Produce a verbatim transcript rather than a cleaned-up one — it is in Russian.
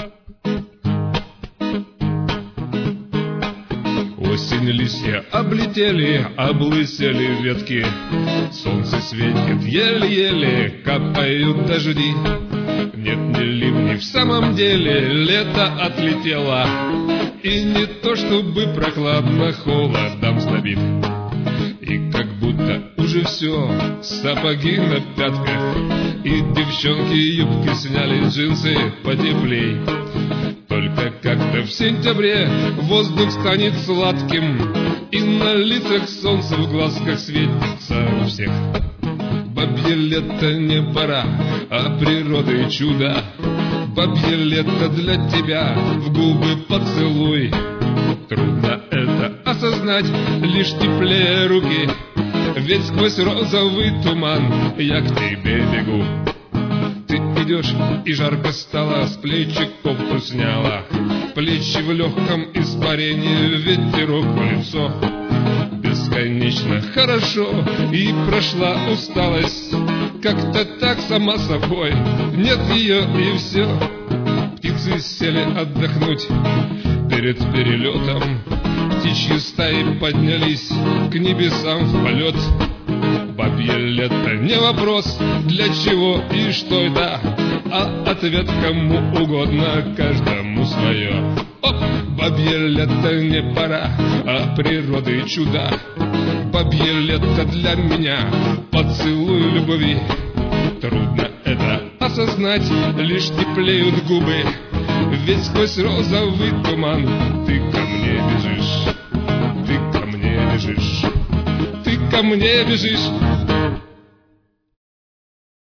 Осень, листья облетели, облысели ветки, солнце светит еле-еле, капают дожди. Нет ни ливней, в самом деле лето отлетело, и не то чтобы прохладно, холодом знобит. И как будто уже все, сапоги на пятках, и девчонки юбки сняли, джинсы потеплей. Только как-то в сентябре воздух станет сладким, и на лицах солнце в глазках светится у всех. Бабье лето не пора, а природы чудо. Бабье лето для тебя, в губы поцелуй. Трудно это осознать, лишь теплее руки, ведь сквозь розовый туман я к тебе бегу. Ты идешь, и жарко стало, с плечи кофту сняла, плечи в легком испарении, ветерок в лицо. Бесконечно хорошо, и прошла усталость, как-то так сама собой, нет ее и все. Птицы сели отдохнуть перед перелетом, птичьи стаи поднялись к небесам в полет. Бабье лето не вопрос, для чего и что это, а ответ кому угодно, каждому свое. Оп! Бабье лето не пора, а природы чудо. Бабье лето для меня, поцелуй любви. Трудно это осознать, лишь теплеют губы, ведь сквозь розовый туман ты ко мне бежишь, ты ко мне бежишь, ты ко мне бежишь.